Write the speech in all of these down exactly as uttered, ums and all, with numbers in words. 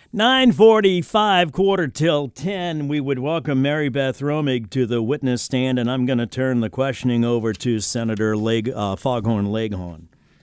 nine forty-five, quarter till ten, we would welcome Mary Beth Romig to the witness stand, and I'm going to turn the questioning over to Senator Leg, uh, Foghorn Leghorn.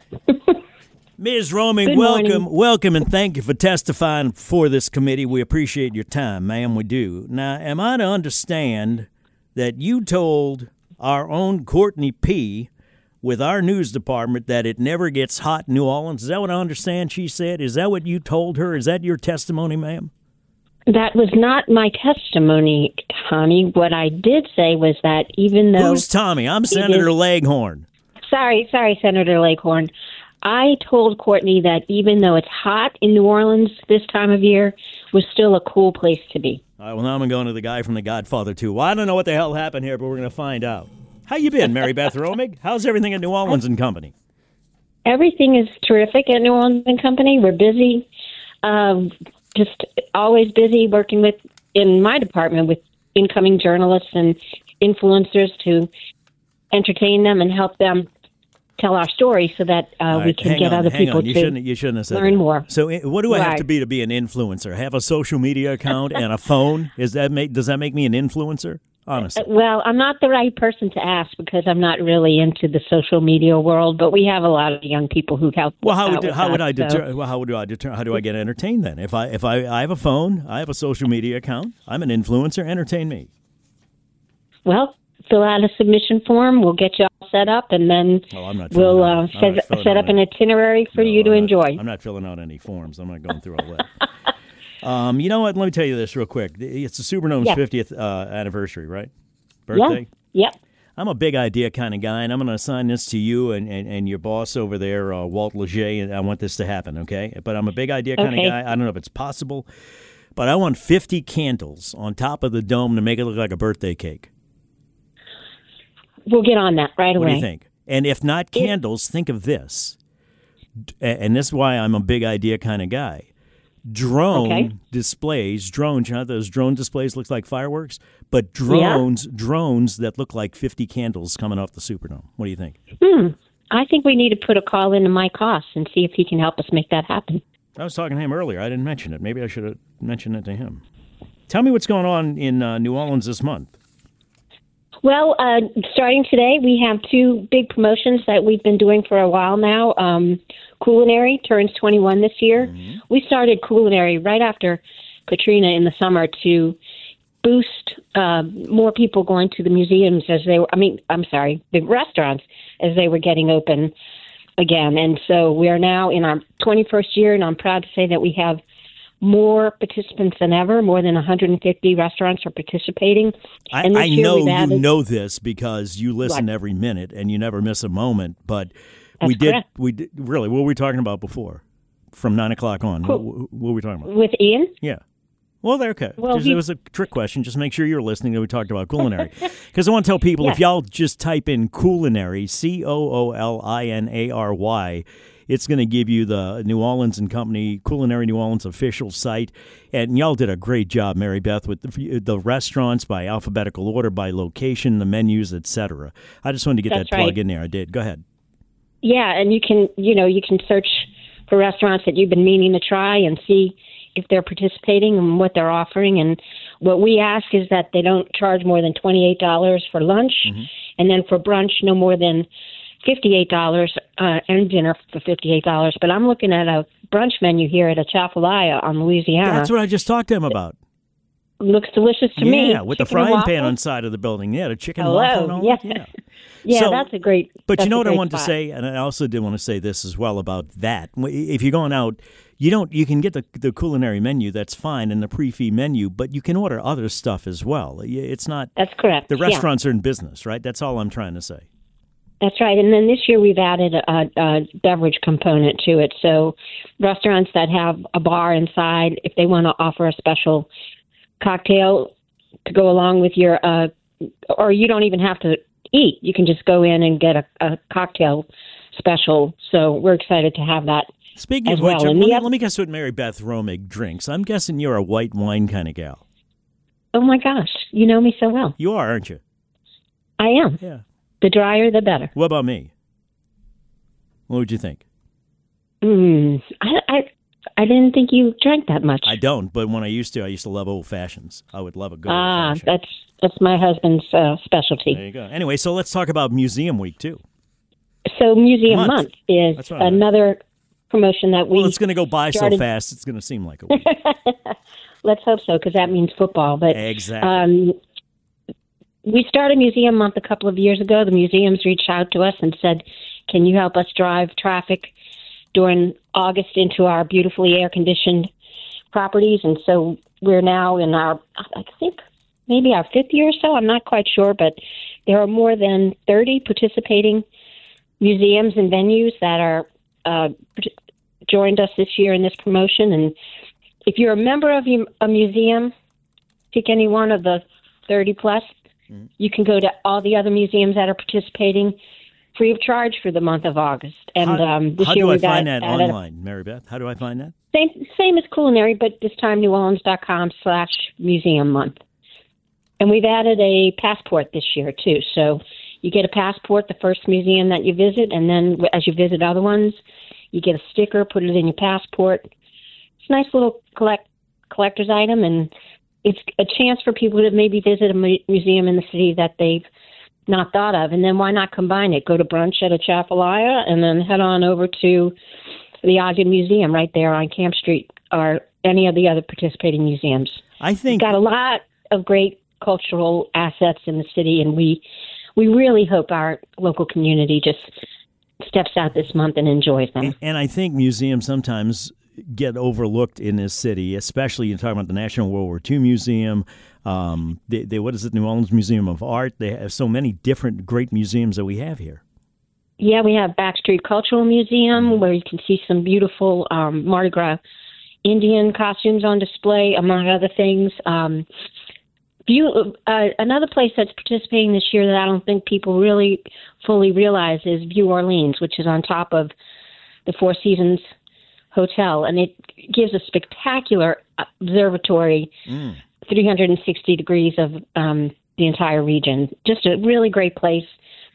Miz Romig, Good welcome, morning. welcome, and thank you for testifying for this committee. We appreciate your time, ma'am, we do. Now, am I to understand that you told our own Courtney P., with our news department, that it never gets hot in New Orleans? Is that what I understand she said? Is that what you told her? Is that your testimony, ma'am? That was not my testimony, Tommy. What I did say was that even though... Who's Tommy? I'm Senator Leghorn. Sorry, sorry, Senator Leghorn. I told Courtney that even though it's hot in New Orleans this time of year, was still a cool place to be. All right, well, now I'm going to the guy from The Godfather two. Well, I don't know what the hell happened here, but we're going to find out. How you been, Mary Beth Romig? How's everything at New Orleans and Company? Everything is terrific at New Orleans and Company. We're busy, um, just always busy working with, in my department, with incoming journalists and influencers to entertain them and help them tell our story so that uh, All we right, can hang get on, other hang people on. You to shouldn't, you shouldn't have said learn that. more. So eh, what do I have Right. to be to be an influencer? Have a social media account and a phone? Is that make, does that make me an influencer? Honestly. Well, I'm not the right person to ask because I'm not really into the social media world, but we have a lot of young people who help. Well, how out would with how would that, I so- deter? Well, how would I deter? How do I get entertained then? If I if I, I have a phone, I have a social media account. I'm an influencer. Entertain me. Well, fill out a submission form. We'll get you all set up, and then Oh, I'm not. we'll filling out- uh, I'm set, not filling set out up an any- itinerary for No, you to I'm not- enjoy. I'm not filling out any forms. I'm not going through all that. um, you know what? Let me tell you this real quick. It's the Supernome's Yeah. fiftieth uh, anniversary, right? Birthday. Yeah. Yep. I'm a big idea kind of guy, and I'm going to assign this to you and, and, and your boss over there, uh, Walt Leger, and I want this to happen, okay? But I'm a big idea kind Okay. of guy. I don't know if it's possible, but I want fifty candles on top of the dome to make it look like a birthday cake. We'll get on that right What away. do you think? And if not candles, think of this. D- And this is why I'm a big idea kind of guy. Drone Okay. displays, drones, you know, those drone displays looks like fireworks, but drones, drones that look like fifty candles coming off the Superdome. What do you think? Hmm. I think we need to put a call into Mike Haas and see if he can help us make that happen. I was talking to him earlier. I didn't mention it. Maybe I should have mentioned it to him. Tell me what's going on in uh, New Orleans this month. Well, uh, starting today, we have two big promotions that we've been doing for a while now. Um, Culinary turns twenty-one this year. Mm-hmm. We started Culinary right after Katrina in the summer to boost uh, more people going to the museums as they were, I mean, I'm sorry, the restaurants as they were getting open again. And so we are now in our twenty-first year, and I'm proud to say that we have more participants than ever. More than one hundred fifty restaurants are participating. I, And this I year know we've you added- know this because you listen What? every minute and you never miss a moment. But That's we did, correct. we did, really. What were we talking about before? From nine o'clock on, what, Cool. what were we talking about? With Ian? Yeah. Well, there, okay. Well, Just- he- it was a trick question. Just make sure you're listening that we talked about culinary. Because I want to tell people, if Yeah. y'all just type in culinary, C O O L I N A R Y, it's going to give you the New Orleans and Company, Culinary New Orleans official site. And y'all did a great job, Mary Beth, with the, the restaurants by alphabetical order, by location, the menus, et cetera. I just wanted to get That's that plug right. in there. I did. Go ahead. Yeah, and you can, you know, you can search for restaurants that you've been meaning to try and see if they're participating and what they're offering. And what we ask is that they don't charge more than twenty-eight dollars for lunch, Mm-hmm. and then for brunch, no more than fifty-eight dollars, uh, and dinner for fifty-eight dollars. But I'm looking at a brunch menu here at a Chapalaya on Louisiana. That's what I just talked to him about. Looks delicious to me. Yeah, with the Chicken and frying pan waffle. on the side of the building. Yeah, the chicken Hello, waffle and all yeah. that. Yeah. Yeah, So- that's a great. But that's you know a what I great wanted to spot. say, and I also did want to say this as well about that. If you're going out, you don't you can get the the culinary menu, that's fine, and the pre-fee menu, but you can order other stuff as well. It's not That's correct. the yeah. restaurants are in business, right? That's all I'm trying to say. That's right. And then this year we've added a, a beverage component to it. So restaurants that have a bar inside, if they want to offer a special cocktail to go along with your, uh, or you don't even have to eat. You can just go in and get a, a cocktail special. So we're excited to have that. Speaking As of which, well. let, And me, the oth- let me guess what Mary Beth Romig drinks. I'm guessing you're a white wine kind of gal. Oh my gosh, you know me so well. You are, aren't you? I am. Yeah. The drier, the better. What about me? What would you think? Mm, I, I, I didn't think you drank that much. I don't, but when I used to, I used to love old fashions. I would love a good Ah, old fashioned. that's that's my husband's uh, specialty. There you go. Anyway, so let's talk about Museum Week too. So Museum Month. Month, is That's what I meant. another promotion that we Well, it's going to go by started- so fast, it's going to seem like a week. Let's hope so, because that means football. But Exactly. um, we started Museum Month a couple of years ago. The museums reached out to us and said, "Can you help us drive traffic during August into our beautifully air-conditioned properties?" And so we're now in our, I think, maybe our fifth year or so. I'm not quite sure, but there are more than thirty participating museums and venues that are uh, joined us this year in this promotion. And if you're a member of a museum, pick any one of the thirty plus. Mm-hmm. You can go to all the other museums that are participating free of charge for the month of August. And how um, this how year do I we got find that added- online, Mary Beth? How do I find that? Same, same as culinary, but this time neworleans.com slash museum month. And we've added a passport this year, too. So you get a passport the first museum that you visit, and then as you visit other ones, you get a sticker, put it in your passport. It's a nice little collect collector's item, and it's a chance for people to maybe visit a mu- museum in the city that they've not thought of. And then why not combine it? Go to brunch at a Chapelaya and then head on over to the Ogden Museum right there on Camp Street, or any of the other participating museums. I think We've got a lot of great cultural assets in the city, and we we really hope our local community just steps out this month and enjoys them. And I think museums sometimes get overlooked in this city, especially you're talking about the National World War Two Museum. Um, they, they, what is it, New Orleans Museum of Art? They have so many different great museums that we have here. Yeah, we have Backstreet Cultural Museum, where you can see some beautiful um, Mardi Gras Indian costumes on display, among other things. Um, View, uh, another place that's participating this year that I don't think people really fully realize is View Orleans, which is on top of the Four Seasons Hotel, and it gives a spectacular observatory, mm. three hundred sixty degrees of um, the entire region. Just a really great place,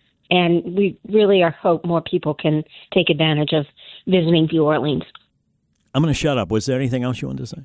and we really are hope more people can take advantage of visiting View Orleans. I'm going to shut up. Was there anything else you wanted to say?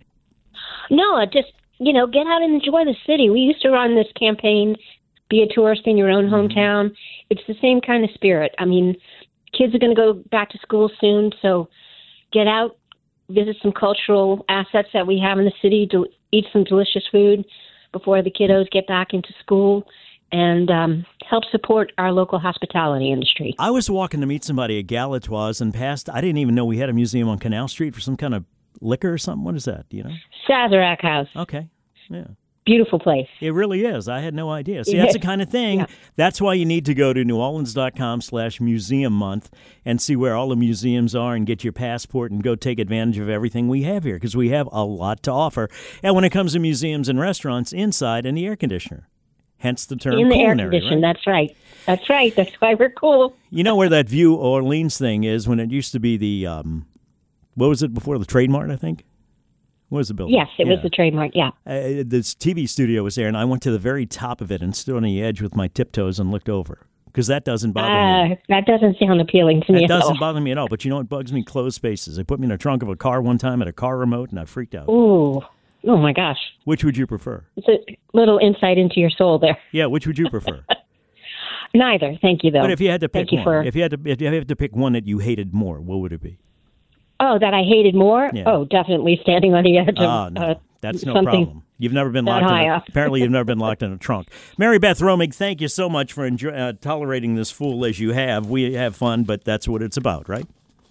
No, I just... You know, get out and enjoy the city. We used to run this campaign, be a tourist in your own hometown. It's the same kind of spirit. I mean, kids are going to go back to school soon, so get out, visit some cultural assets that we have in the city, to eat some delicious food before the kiddos get back into school, and um, help support our local hospitality industry. I was walking to meet somebody at Galatoire's and passed. I didn't even know we had a museum on Canal Street for some kind of liquor or something. What is that? Do you know? Sazerac House. Okay. Yeah. Beautiful place. It really is. I had no idea. See, that's the kind of thing. Yeah. That's why you need to go to neworleans.com slash museum month and see where all the museums are and get your passport and go take advantage of everything we have here, because we have a lot to offer. And when it comes to museums and restaurants, inside in the air conditioner. Hence the term in the culinary, air condition. Right? That's right. That's right. That's why we're cool. You know where that View Orleans thing is, when it used to be the, um, what was it before, the Trade Mart, I think? What was the building? Yes, it yeah. was the trademark, yeah. Uh, this T V studio was there, and I went to the very top of it and stood on the edge with my tiptoes and looked over, because that doesn't bother uh, me. That doesn't sound appealing to me It at all. doesn't bother me at all, but you know what bugs me? Closed spaces. They put me in the trunk of a car one time at a car remote, and I freaked out. Ooh. Oh, my gosh. Which would you prefer? It's a little insight into your soul there. Yeah, which would you prefer? Neither, thank you, though. But if you had to pick Thank you one, for... if you had to, if you had to pick one that you hated more, what would it be? Oh, that I hated more? Yeah. Oh, definitely standing on the edge of oh, no. uh, That's no something problem. You've never been that locked high in a, up. apparently you've never been locked in a trunk. Mary Beth Romig, thank you so much for enjoy, uh, tolerating this fool as you have. We have fun, but that's what it's about, right?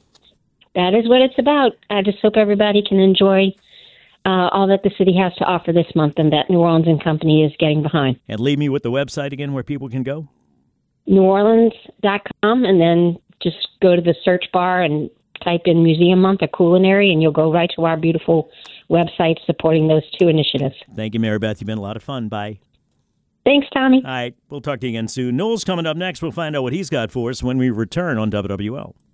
That is what it's about. I just hope everybody can enjoy uh, all that the city has to offer this month, and that New Orleans and Company is getting behind. And leave me with the website again where people can go. new orleans dot com, and then just go to the search bar and type in Museum Month or Culinary, and you'll go right to our beautiful website supporting those two initiatives. Thank you, Mary Beth. You've been a lot of fun. Bye. Thanks, Tommy. All right. We'll talk to you again soon. Noel's coming up next. We'll find out what he's got for us when we return on W W L.